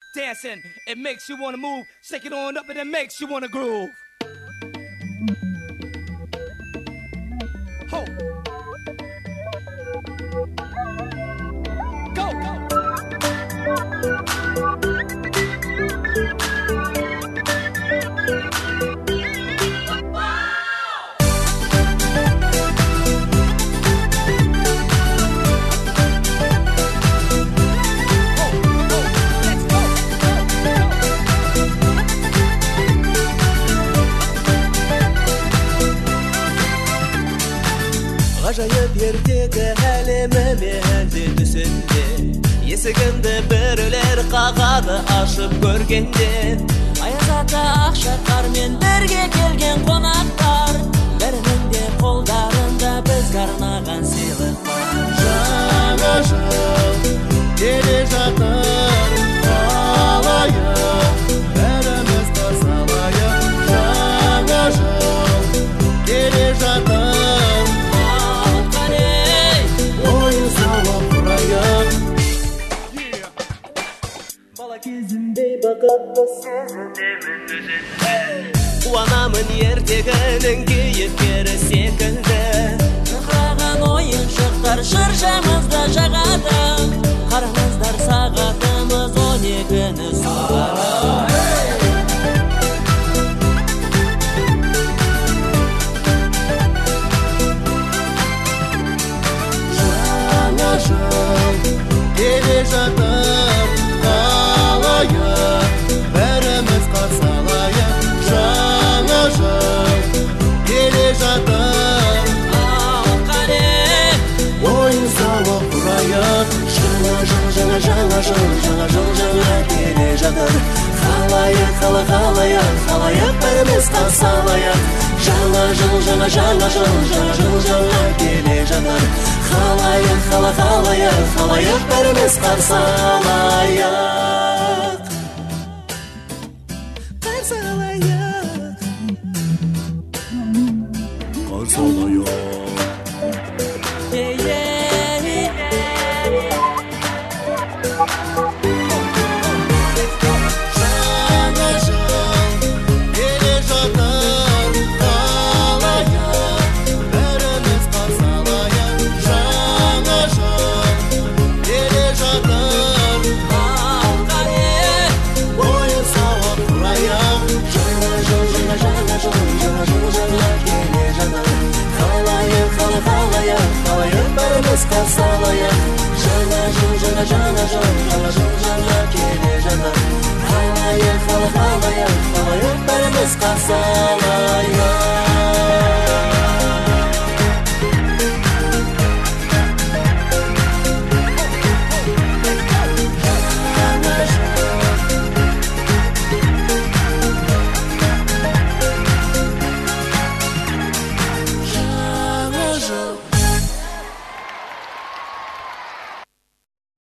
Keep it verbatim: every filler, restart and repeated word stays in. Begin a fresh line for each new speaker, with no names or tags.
Dancing, it makes you wanna move. Shake it on up and it makes you wanna groove. Ho. Go, go.
Acayip yerdeki halimimi hemdi düşündü. Есігімді бірілер қағады ашып көргенде. Аязата ақшақармен бірге келген қонақтар, бірінің де қолдарында бізге арнаған сыйлық бар.
Жаңа жыл келе жатыр, қалайық бәріміз қарсы алайық. Жаңа жыл келе жатыр, ойын сауық құрайық.
Бала кезімдей бақытты сезінемін өзімді. Қуанамын ертегінің кейіпкері секілді. Шықыраған ойыншықтар шыршамызды жағады. Қараңыздар сағатымыз он екіні соғады.
Жаңа жыл келе жатыр, қалайық бәріміз қарсы алайық. Жаңа жыл келе жатыр, ойын сауық құрайық. Жаңа жыл, жаңа жаңа жыл, жаңа жыл жаңа келе жатыр. Қалайық, қала қалайық, қалайық бәріміз қарсы алайық. Жаңа жыл, жаңа жаңа жыл, жаңа жыл жаңа келе жатыр. Қалайық, қала қалайық, қалайық бәріміз қарсы алайық. Қарсы алайық, қарсы алайық. Жаңа жыл келе жатыр, қалайық бәріміз қарсы алайық. Жаңа жыл келе жатыр, ойын сауық құрайық. Жаңа жыл, жаңа жаңа жыл, жаңа жыл жаңа келе жатыр. Қалайық, қала қалайық, қалайық бәріміз қарсы алайық. Жаңа жыл, жаңа жаңа жыл, жаңа жыл жаңа келе жатыр. Қалайық, қала қалайық, қалайық бәріміз қарсы алайық.